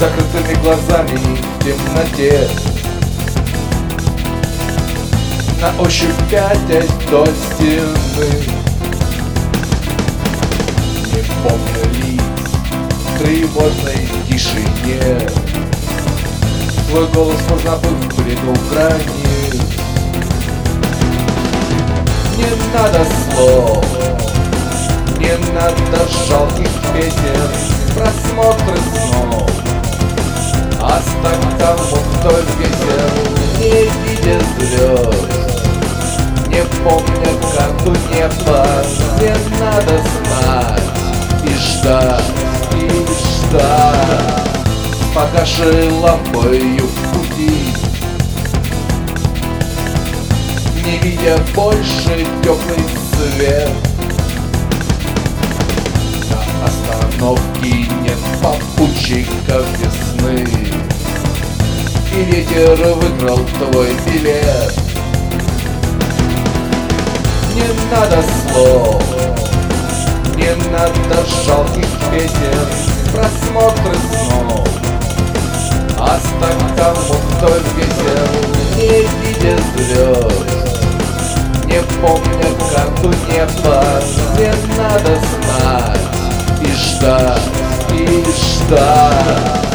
закрытыми глазами в темноте, на ощупь пятясь до стены. Не помню лиц в тревожной тишине, твой голос позабыл в бреду границ. Не надо слов, не надо жалких песен, просмотры снов. Оставь тому, кто ветер, не видя звезд, не помня карту неба. Не надо знать и ждать, с погашей лампою в пути, не видя больше теплый свет. На остановке нет попутчиков весны, и ветер выиграл твой билет. Не надо слов, не надо жалких песен, просмотры снов. Оставь тому, кто ветер, не видя звезд, не помня карту неба. Не надо знать и ждать,